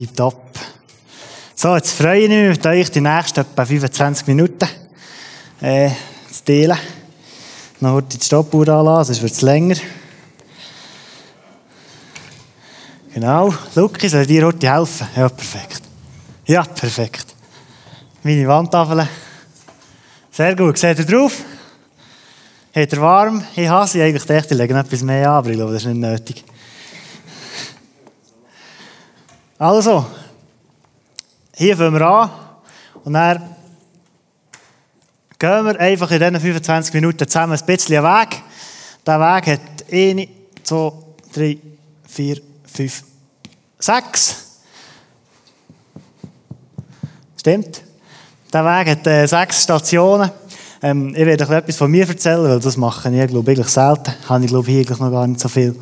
Top. So, jetzt freue ich mich mit euch die nächsten etwa 25 Minuten zu teilen. Noch heute die Stoppuhr anlassen, sonst wird es länger. Genau. Luki, soll ich dir heute helfen? Ja, perfekt. Ja, perfekt. Meine Wandtafel. Sehr gut. Seht ihr drauf? Hat ihr warm? Ich habe sie eigentlich gedacht, ich lege etwas mehr an, aber ich glaube, das ist nicht nötig. Also, hier fangen wir an und dann gehen wir einfach in diesen 25 Minuten zusammen ein bisschen Weg. Dieser Weg hat 1, 2, 3, 4, 5, 6. Stimmt? Dieser Weg hat 6 Stationen. Ich werde euch etwas von mir erzählen, weil das mache ich, glaube ich, selten. Habe ich, glaube ich, eigentlich noch gar nicht so viel.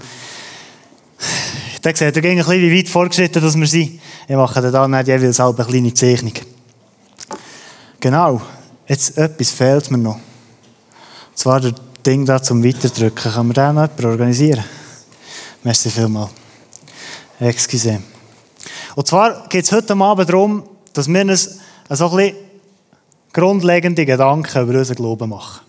Da seht ihr ein bisschen, wie weit vorgeschritten dass wir sind. Ich mache dann jeweils eine kleine Zeichnung. Genau. Jetzt etwas fehlt mir noch. Und zwar das Ding da zum Weiterdrücken. Kann man da noch jemand organisieren? Merci vielmals. Excuse. Und zwar geht es heute Abend darum, dass wir uns so ein bisschen grundlegende Gedanken über unseren Glauben machen.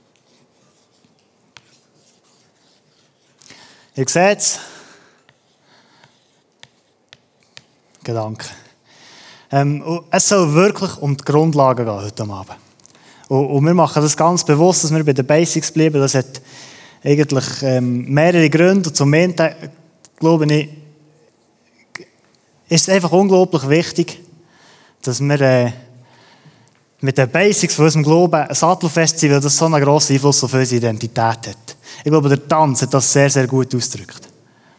Ihr seht es. Gedanken. Es soll wirklich um die Grundlagen gehen heute Abend. Und wir machen das ganz bewusst, dass wir bei den Basics bleiben. Das hat eigentlich mehrere Gründe. Und zum einen, glaube ich, ist es einfach unglaublich wichtig, dass wir mit den Basics von unserem Glauben sattelfest sind, weil das so einen grossen Einfluss auf unsere Identität hat. Ich glaube, der Tanz hat das sehr, sehr gut ausgedrückt.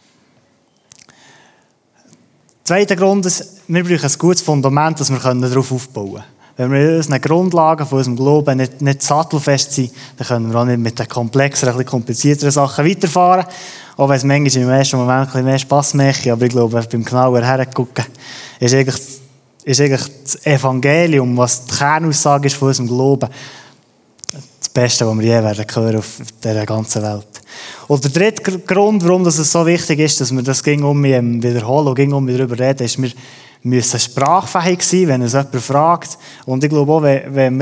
Zweiter Grund ist, wir brauchen ein gutes Fundament, das wir darauf aufbauen können. Wenn wir in unseren Grundlagen von unserem Glauben nicht sattelfest sind, dann können wir auch nicht mit den komplexeren, ein bisschen komplizierteren Sachen weiterfahren. Auch wenn es manchmal im ersten Moment ein bisschen mehr Spass macht, aber ich glaube, beim genauer hergucken ist eigentlich das Evangelium, was die Kernaussage ist von unserem Glauben, das Beste, was wir je werden hören auf dieser ganzen Welt. Und der dritte Grund, warum es so wichtig ist, dass wir das wiederholen und darüber reden, ist, wir müssen sprachfähig sein, wenn uns jemand fragt. Und ich glaube auch, wenn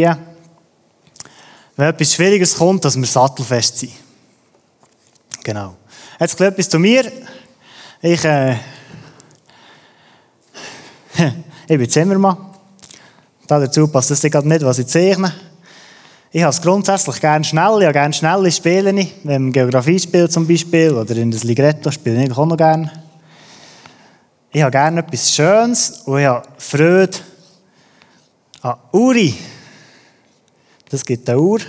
etwas Schwieriges kommt, dass wir sattelfest sind. Genau. Jetzt etwas zu mir. Ich bin Zimmermann. Dazu passt das gerade nicht, was ich zeichne. Ich habe es grundsätzlich gerne schnell. Ich habe gerne schnelle Spiele. Wenn man Geografie spielt zum Beispiel oder in das Ligretto spiele ich auch noch gerne. Ich habe gerne etwas Schönes und ich habe Freude an Uri. Das gibt eine Uhr.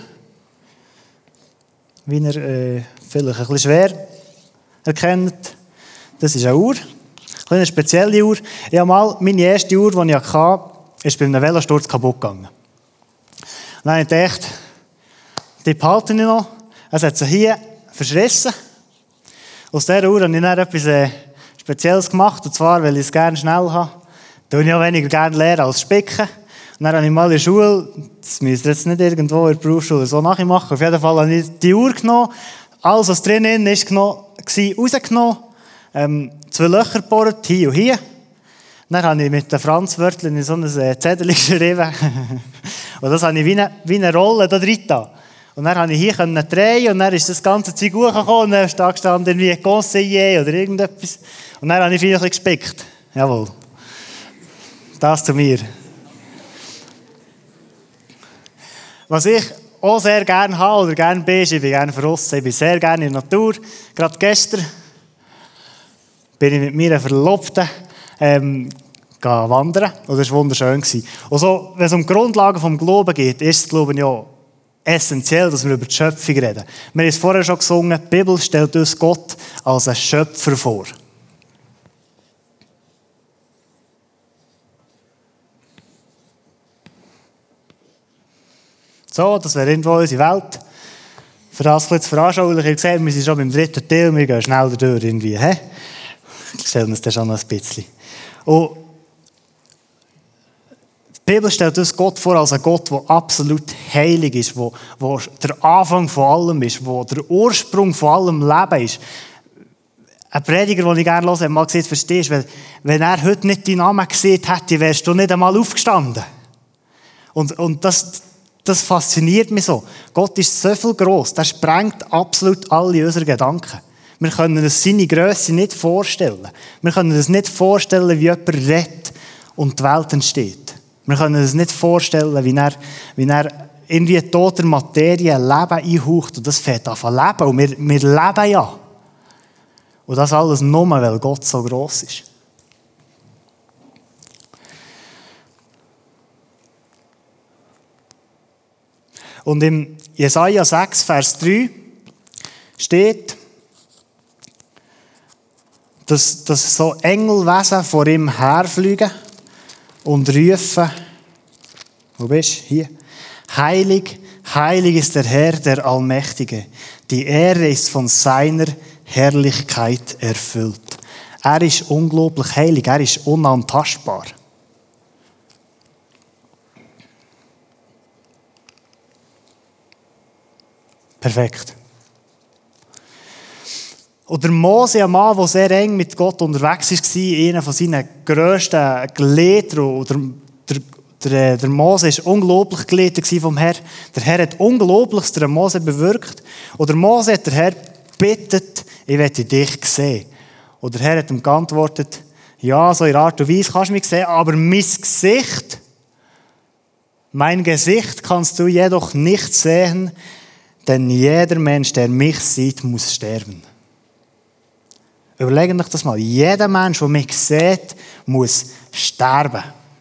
Wie ihr vielleicht ein bisschen schwer erkennt. Das ist eine Uhr. Eine spezielle Uhr. Ich habe mal meine erste Uhr, die ich hatte, ist bei einem Velosturz kaputt gegangen. Und dann habe ich gedacht, die behalte ich noch. Es hat sich hier verschrissen. Aus dieser Uhr habe ich dann etwas Spezielles gemacht. Und zwar, weil ich es gerne schnell habe. Da tue ich auch weniger gerne lernen als spicken. Und dann habe ich mal in der Schule, das müsst ihr jetzt nicht irgendwo in der Berufsschule so nachmachen, auf jeden Fall habe ich die Uhr genommen, alles was drinnen war, rausgenommen, 2 Löcher gebohrt, hier und hier. Dann habe ich mit den Franzwörtern in so ein Zettel geschrieben. Und das habe ich wie eine Rolle da drin getan. Und dann konnte ich hier drehen und dann ist das ganze Zeug hochgekommen und dann ist da gestanden wie Conseiller oder irgendetwas. Und dann habe ich viel gespickt. Jawohl. Das zu mir. Was ich auch sehr gerne habe oder gerne bin, ich bin gerne draussen. Ich bin sehr gerne in der Natur. Gerade gestern bin ich mit meiner Verlobten wandern. Und das war wunderschön. Und so, wenn es um die Grundlagen des Glaubens geht, ist es, glaube ich, ja essentiell, dass wir über die Schöpfung reden. Wir haben es vorher schon gesungen, die Bibel stellt uns Gott als einen Schöpfer vor. So, das wäre irgendwo unsere Welt. Für das zu veranschaulichen, ihr seht, wir sind schon beim 3. Teil, wir gehen schnell durch irgendwie. Ich stelle uns das schon noch ein bisschen. Und die Bibel stellt uns Gott vor als ein Gott, der absolut heilig ist, der der Anfang von allem ist, der der Ursprung von allem Leben ist. Ein Prediger, den ich gerne höre, hat mal gesagt, verstehst du, wenn er heute nicht deinen Namen gesehen hätte, wärst du nicht einmal aufgestanden. Und das fasziniert mich so. Gott ist so viel gross, der sprengt absolut alle unsere Gedanken. Wir können uns seine Grösse nicht vorstellen. Wir können uns nicht vorstellen, wie jemand redet und die Welt entsteht. Wir können uns nicht vorstellen, wie er irgendwie toter Materie Leben einhaucht und das fängt an zu leben. Und wir leben ja. Und das alles nur, weil Gott so gross ist. Und im Jesaja 6, Vers 3 steht, dass so Engelwesen vor ihm herfliegen und rufen, wo bist du? Hier. Heilig, heilig ist der Herr, der Allmächtige. Die Ehre ist von seiner Herrlichkeit erfüllt. Er ist unglaublich heilig, er ist unantastbar. Perfekt. Oder Mose, ein Mann, der sehr eng mit Gott unterwegs war, einer von seinen grössten Gelehrten. Der Mose war unglaublich gelehrt vom Herrn. Der Herr hat Unglaubliches der Mose bewirkt. Und der Mose hat der Herr gebeten, ich werde dich sehen. Und der Herr hat ihm geantwortet, ja, so in Art und Weise kannst du mich sehen, aber mein Gesicht kannst du jedoch nicht sehen, denn jeder Mensch, der mich sieht, muss sterben. Überlegt euch das mal. Jeder Mensch, der mich sieht, muss sterben.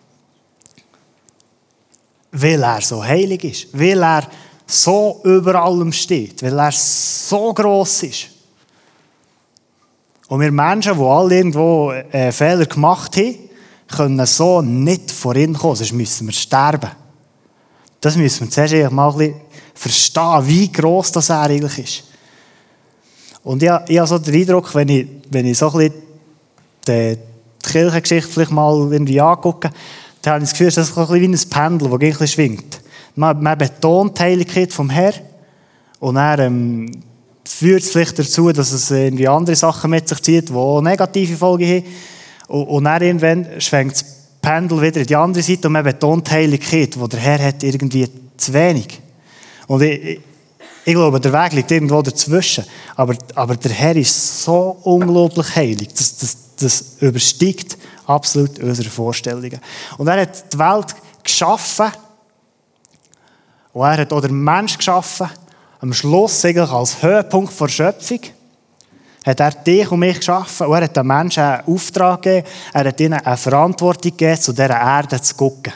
Weil er so heilig ist. Weil er so über allem steht. Weil er so gross ist. Und wir Menschen, die alle irgendwo Fehler gemacht haben, können so nicht vor ihn kommen. Sonst müssen wir sterben. Das müssen wir zuerst mal ein bisschen verstehen, wie gross das er eigentlich ist. Und ich habe so den Eindruck, wenn ich so ein bisschen die Kirchengeschichte vielleicht mal irgendwie angucke, dann habe ich das Gefühl, das ist ein bisschen wie ein Pendel, das ein bisschen schwingt. Man betont die Heiligkeit vom Herrn und er führt es vielleicht dazu, dass es irgendwie andere Sachen mit sich zieht, die auch negative Folgen haben. Und dann irgendwann schwenkt das Pendel wieder in die andere Seite und man betont die Heiligkeit, die der Herr hat, irgendwie zu wenig. Und ich glaube, der Weg liegt irgendwo dazwischen. Aber der Herr ist so unglaublich heilig. Das übersteigt absolut unsere Vorstellungen. Und er hat die Welt geschaffen. Und er hat auch den Mensch geschaffen. Am Schluss, eigentlich als Höhepunkt der Schöpfung, hat er dich und mich geschaffen. Und er hat den Menschen einen Auftrag gegeben. Er hat ihnen eine Verantwortung gegeben, zu dieser Erde zu gucken.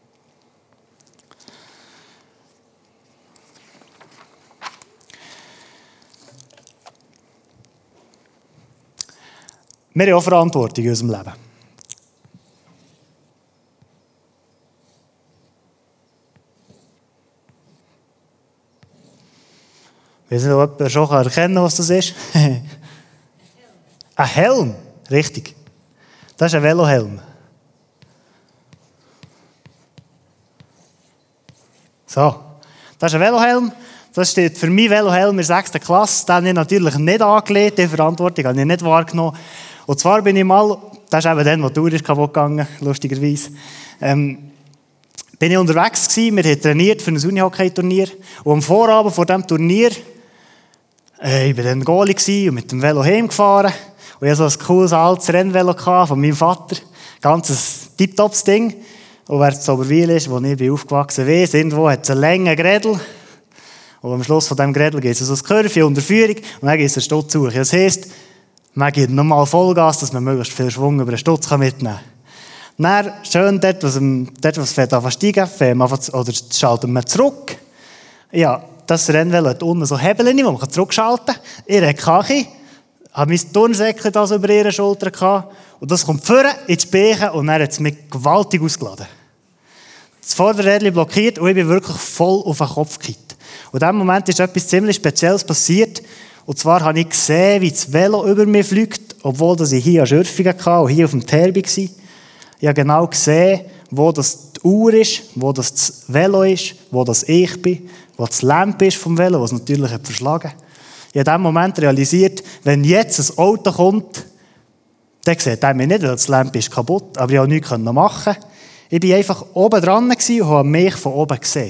Wir haben auch Verantwortung in unserem Leben. Ich weiß nicht, ob jemand schon erkennen kann, was das ist. Ein Helm, richtig. Das ist ein Velohelm. So, das ist ein Velohelm. Das steht für mich Velohelm in der 6. Klasse. Den habe ich natürlich nicht angelegt, die Verantwortung habe ich nicht wahrgenommen. Und zwar bin ich mal, das ist eben dann, wo die Uhr ist kaputt gegangen, lustigerweise, bin ich unterwegs gewesen, wir haben trainiert für ein Unihockey-Turnier. Und am Vorabend vor diesem Turnier, ich war dann Goalie gewesen und mit dem Velo heimgefahren. Und ich hatte so ein cooles altes Rennvelo von meinem Vater. Ganzes tipptopps Ding. Und wer zu Oberwil ist, wo ich aufgewachsen bin, irgendwo hat es einen langen Grädel. Und am Schluss von diesem Grädel geht es so ein Curve unter Führung und dann geht es einen Stutz hoch. Das heisst, man gibt nochmal Vollgas, dass man möglichst viel Schwung über den Stutz mitnehmen kann. Dann schön dort, was fährt an steigen, oder schalten wir zurück. Ja, das Rennvelo hat unten so Hebeln, wo man zurückschalten kann. Ihre Kache, habe mein Turnsäckchen da so über ihre Schulter gehabt. Und das kommt vorne ins Becken und dann hat es mich gewaltig ausgeladen. Das Vorderrädchen blockiert und ich bin wirklich voll auf den Kopf gekippt. Und in diesem Moment ist etwas ziemlich Spezielles passiert. Und zwar habe ich gesehen, wie das Velo über mich fliegt, obwohl ich hier an Schürfungen hatte und hier auf dem Teer war. Ich habe genau gesehen, wo das die Uhr ist, wo das Velo ist, wo das ich bin, wo das Lampe ist vom Velo, was natürlich hat verschlagen. Ich habe in diesem Moment realisiert, wenn jetzt ein Auto kommt, dann sieht er mir nicht, weil das Lämpchen ist kaputt, aber ich konnte nichts machen. Ich war einfach oben dran und habe mich von oben gesehen.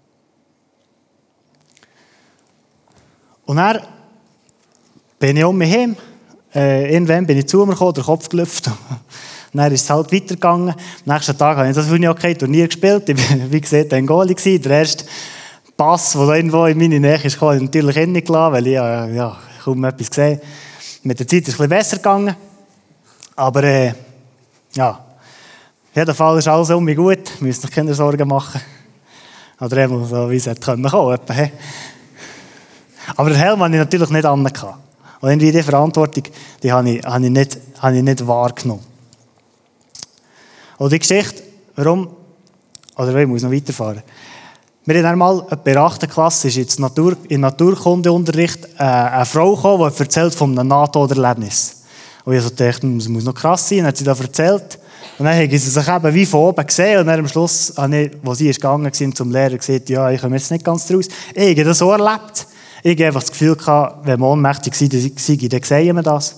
Und dann bin ich um mich heim. Irgendwann bin ich zu mir gekommen, den Kopf gelüpft. Dann ist es halt weitergegangen. Am nächsten Tag habe ich das Unihockey-Turnier gespielt. Ich war, wie gesagt, ein Goalie gewesen. Der erste Pass, der in meine Nähe kam, habe ich natürlich hingelassen, weil ich kaum etwas gesehen. Mit der Zeit ist es ein bisschen besser gegangen. Aber auf jeden Fall ist alles um mich gut. Ich muss sich keine Sorgen machen. Oder eben so, wie es hätte kommen können. Aber den Helm hatte ich natürlich nicht an. Und irgendwie die Verantwortung, die habe ich nicht wahrgenommen. Und die Geschichte, warum? Oder ich muss noch weiterfahren. Wir haben einmal in der 8. Klasse ist jetzt im Naturkundeunterricht eine Frau gekommen, die erzählt von einem Nahtoderlebnis. Und ich dachte, das muss noch krass sein. Dann hat sie da erzählt. Und dann haben sie sich eben wie von oben gesehen. Und dann am Schluss, als sie gegangen sind zum Lehrer, gesagt, ja, ich komme jetzt nicht ganz draus. Ich habe das so erlebt. Ich habe einfach das Gefühl gehabt, wenn man ohnmächtig sei, dann sehen wir das.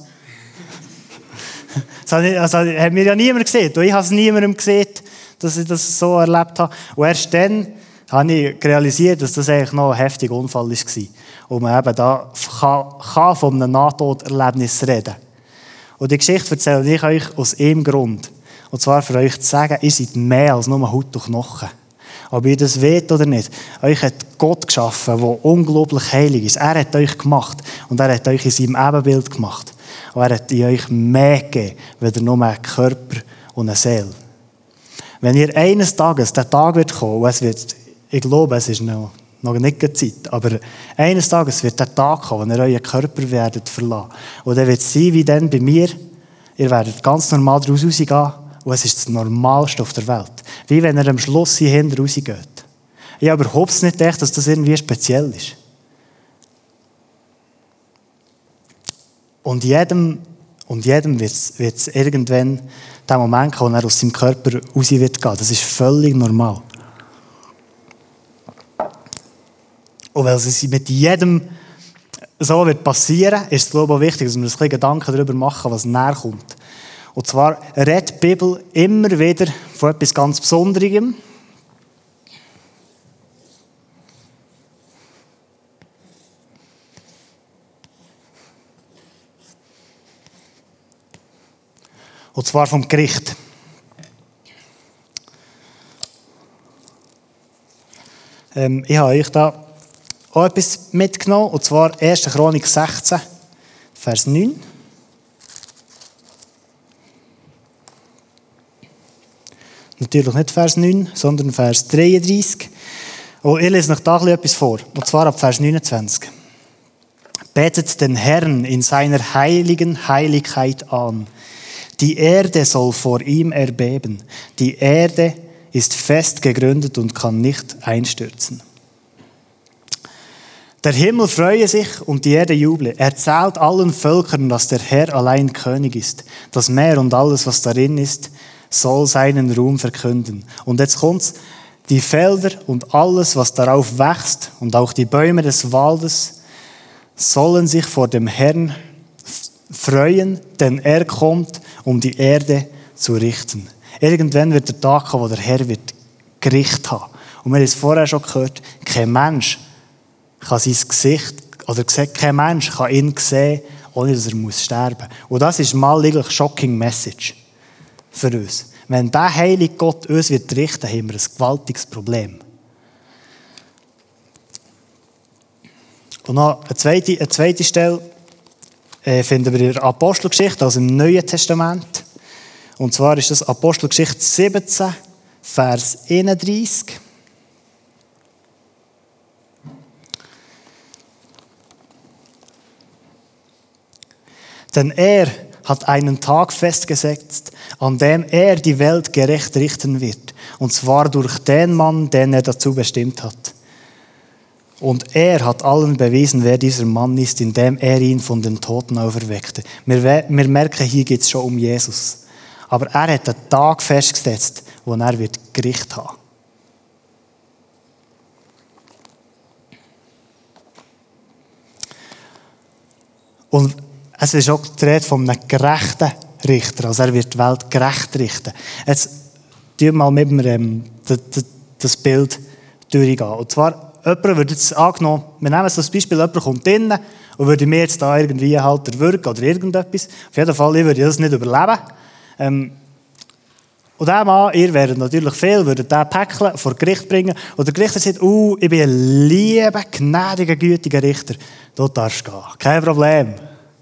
Das hat mir ja niemand gesehen. Und ich habe es niemandem gesehen, dass ich das so erlebt habe. Und erst dann habe ich realisiert, dass das eigentlich noch ein heftiger Unfall war. Und man eben da kann von einem Nahtoderlebnis reden. Und die Geschichte erzähle ich euch aus einem Grund. Und zwar für euch zu sagen, ihr seid mehr als nur Haut und Knochen. Ob ihr das wollt oder nicht. Euch hat Gott geschaffen, der unglaublich heilig ist. Er hat euch gemacht. Und er hat euch in seinem Ebenbild gemacht. Und er hat in euch mehr gegeben, als nur einen Körper und eine Seele. Wenn ihr eines Tages, der Tag wird kommen, ich glaube, es ist noch nicht die Zeit, aber eines Tages wird der Tag kommen, wenn ihr euren Körper werdet verlassen. Und er wird sein wie dann bei mir. Ihr werdet ganz normal daraus rausgehen. Und es ist das Normalste auf der Welt. Wie wenn er am Schluss hier hinten rausgeht. Ich habe überhaupt nicht gedacht, dass das irgendwie speziell ist. Und jedem wird es irgendwann den Moment kommen, wo er aus seinem Körper raus wird gehen. Das ist völlig normal. Und weil es mit jedem so wird passieren, ist es, glaube ich, auch wichtig, dass wir uns ein bisschen Gedanken darüber machen, was näher kommt. Und zwar redet die Bibel immer wieder von etwas ganz Besonderem. Und zwar vom Gericht. Ich habe euch da auch etwas mitgenommen, und zwar 1. Chronik 16, Vers 9. Natürlich nicht Vers 9, sondern Vers 33. Und ich lese euch da etwas vor, und zwar ab Vers 29. Betet den Herrn in seiner heiligen Heiligkeit an. Die Erde soll vor ihm erbeben. Die Erde ist fest gegründet und kann nicht einstürzen. Der Himmel freue sich und die Erde juble. Erzählt allen Völkern, dass der Herr allein König ist. Das Meer und alles, was darin ist, soll seinen Ruhm verkünden. Und jetzt kommt's. Die Felder und alles, was darauf wächst, und auch die Bäume des Waldes, sollen sich vor dem Herrn freuen, denn er kommt, um die Erde zu richten. Irgendwann wird der Tag kommen, wo der Herr wird Gericht haben. Und wir haben es vorher schon gehört, kein Mensch kann sein Gesicht, oder kein Mensch kann ihn sehen, ohne dass er sterben muss. Und das ist mal eine shocking Message für uns. Wenn der heilige Gott uns wird richten, haben wir ein gewaltiges Problem. Und noch eine zweite Stelle finden wir in der Apostelgeschichte, also im Neuen Testament. Und zwar ist das Apostelgeschichte 17, Vers 31. Denn er hat einen Tag festgesetzt, an dem er die Welt gerecht richten wird. Und zwar durch den Mann, den er dazu bestimmt hat. Und er hat allen bewiesen, wer dieser Mann ist, indem er ihn von den Toten auferweckte. Wir merken, hier geht es schon um Jesus. Aber er hat einen Tag festgesetzt, wo er wird Gericht haben. Und es ist auch die Rede von einem gerechten Richter. Also er wird die Welt gerecht richten. Jetzt tun wir mal mit mir das Bild durchgehen. Und zwar, jemand würde jetzt angenommen, wir nehmen so ein Beispiel, jemand kommt innen und würde mir jetzt da irgendwie halt erwürgen oder irgendetwas. Auf jeden Fall, ich würde das nicht überleben. Und der Mann, ihr wäret natürlich viel, würdet den Päckchen vor Gericht bringen. Und der Richter sagt, ich bin ein lieber, gnädiger, gütiger Richter. Du darfst gehen. Kein Problem.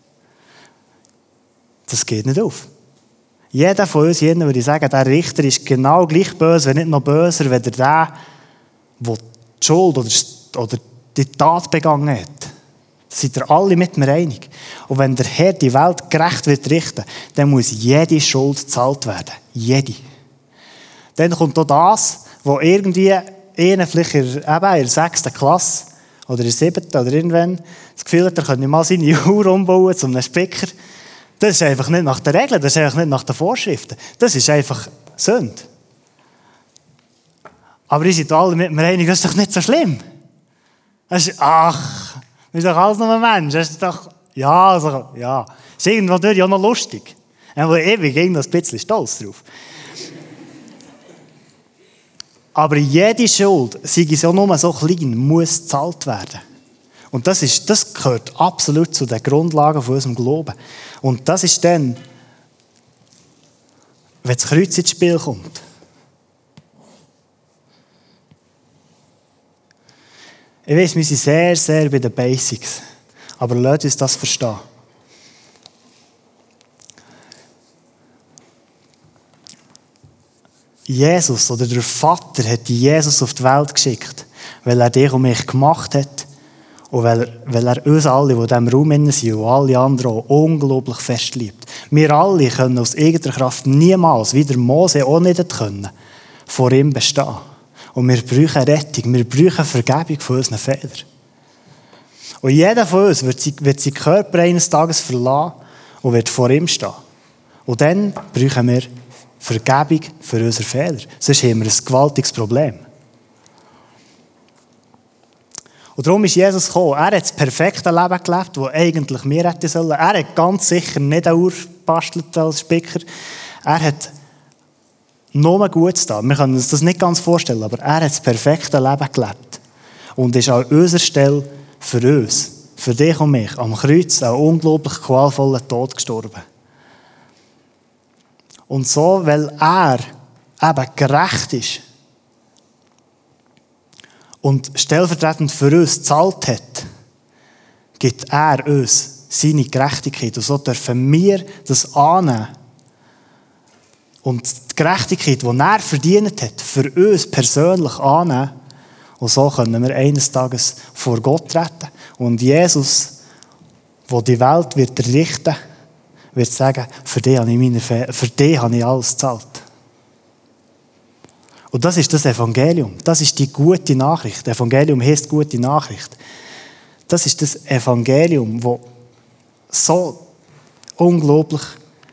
Das geht nicht auf. Jeder von uns, jeden würde ich sagen, der Richter ist genau gleich böse, wenn nicht noch böser, wenn der die Schuld oder die Tat begangen hat. Da seid ihr alle mit mir einig. Und wenn der Herr die Welt gerecht wird richten, dann muss jede Schuld gezahlt werden. Jede. Dann kommt auch das, wo irgendwie einer vielleicht in der 6. Klasse oder in der 7. oder irgendwann das Gefühl hat, er könnte mal seine Uhr umbauen zu einem Spicker. Das ist einfach nicht nach den Regeln, das ist einfach nicht nach den Vorschriften. Das ist einfach Sünde. Aber ihr seid alle mit mir einig, das ist doch nicht so schlimm. Das ist, wir sind doch alles nur Mensch. Das ist doch, ja. Ist irgendwo natürlich auch noch lustig. Und ewig irgendwo ein bisschen stolz drauf. Aber jede Schuld, sei es auch nur so klein, muss gezahlt werden. Und das gehört absolut zu den Grundlagen von unserem Glauben. Und das ist dann, wenn das Kreuz ins Spiel kommt. Ich weiss, wir sind sehr, sehr bei den Basics. Aber lasst uns das verstehen. Jesus oder der Vater hat Jesus auf die Welt geschickt, weil er dich und mich gemacht hat und weil er uns alle, die in diesem Raum sind und alle anderen auch unglaublich fest liebt. Wir alle können aus eigener Kraft niemals, wie der Mose auch nicht können, vor ihm bestehen. Und wir brauchen Rettung, wir brauchen Vergebung von unseren Fehlern. Und jeder von uns wird seinen Körper eines Tages verlassen und wird vor ihm stehen. Und dann brauchen wir Vergebung für unsere Fehler. Sonst haben wir ein gewaltiges Problem. Und darum ist Jesus gekommen. Er hat das perfekte Leben gelebt, das eigentlich wir hätten sollen. Er hat ganz sicher nicht eine Uhr gebastelt als Spicker. Er hat nur Gutes da. Wir können uns das nicht ganz vorstellen, aber er hat das perfekte Leben gelebt. Und ist an unserer Stelle für uns, für dich und mich, am Kreuz einen unglaublich qualvollen Tod gestorben. Und so, weil er eben gerecht ist und stellvertretend für uns gezahlt hat, gibt er uns seine Gerechtigkeit. Und so dürfen wir das annehmen. Und die Gerechtigkeit, die er verdient hat, für uns persönlich annehmen. Und so können wir eines Tages vor Gott treten. Und Jesus, der die Welt wird richten, wird sagen, für dich habe ich alles gezahlt. Und das ist das Evangelium. Das ist die gute Nachricht. Das Evangelium heisst gute Nachricht. Das ist das Evangelium, das so unglaublich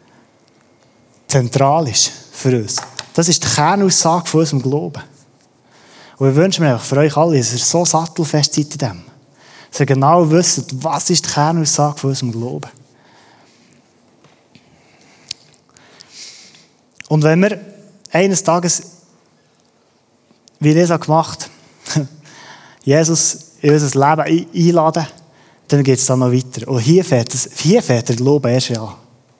zentral ist für uns. Das ist die Kernaussage von unserem Glauben. Und ich wünsche mir für euch alle, dass ihr so sattelfest seid in dem. Dass ihr genau wisst, was ist die Kernaussage von unserem Glauben. Und wenn wir eines Tages, wie Lisa gemacht, Jesus in unser Leben einladen, dann geht es dann noch weiter. Und hier fährt der Glaube erst an.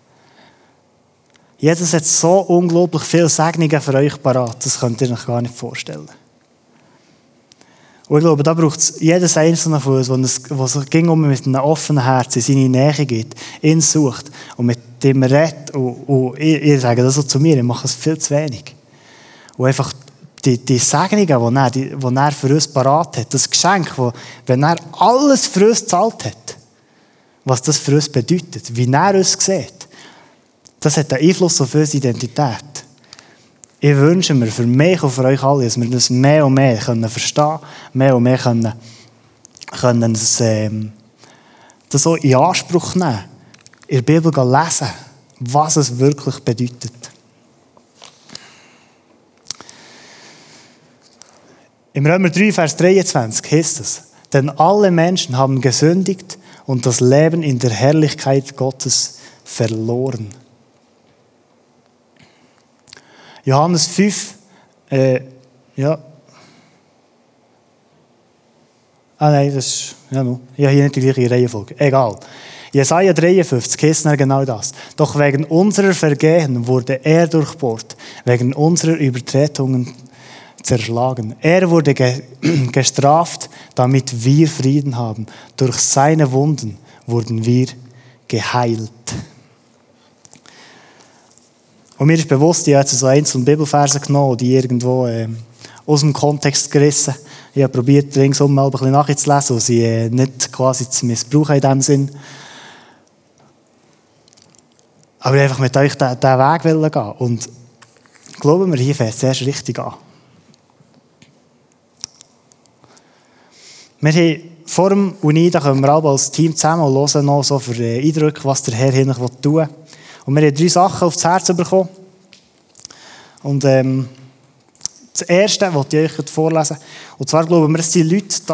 Jesus hat so unglaublich viele Segnungen für euch parat, das könnt ihr euch gar nicht vorstellen. Und ich glaube, da braucht es jedes Einzelne von uns, der sich mit einem offenen Herz in seine Nähe geht, ihn sucht und mit dem redet. Und ich sage das so zu mir, ich mache es viel zu wenig. Und einfach die Segnungen, die er für uns parat hat, das Geschenk, wenn er alles für uns gezahlt hat, was das für uns bedeutet, wie er uns sieht, das hat einen Einfluss auf unsere Identität. Ich wünsche mir für mich und für euch alle, dass wir das mehr und mehr verstehen können, mehr und mehr können das auch in Anspruch nehmen, in der Bibel lesen, was es wirklich bedeutet. Im Römer 3, Vers 23 heißt es, denn alle Menschen haben gesündigt und das Leben in der Herrlichkeit Gottes verloren. Johannes 5, nein, das ist, ich habe hier nicht die gleiche Reihenfolge. Egal. Jesaja 53 heißt genau das. Doch wegen unserer Vergehen wurde er durchbohrt, wegen unserer Übertretungen zerschlagen. Er wurde gestraft, damit wir Frieden haben. Durch seine Wunden wurden wir geheilt. Und mir ist bewusst, ich habe jetzt so einzelne Bibelverse genommen, die irgendwo aus dem Kontext gerissen. Ich habe probiert, ringsum mal ein bisschen nachzulesen und sie nicht quasi zu missbrauchen in diesem Sinn. Aber ich einfach mit euch diesen Weg gehen. Und glauben wir, hier fängt es erst richtig an. Wir haben vor dem Uni, da können wir alle als Team zusammen und hören noch so für Eindrücke, was der Herr hier noch tun will. Und wir haben 3 Sachen aufs Herz bekommen. Und das Erste wollte ich euch vorlesen. Und zwar glauben wir, es sind Leute da,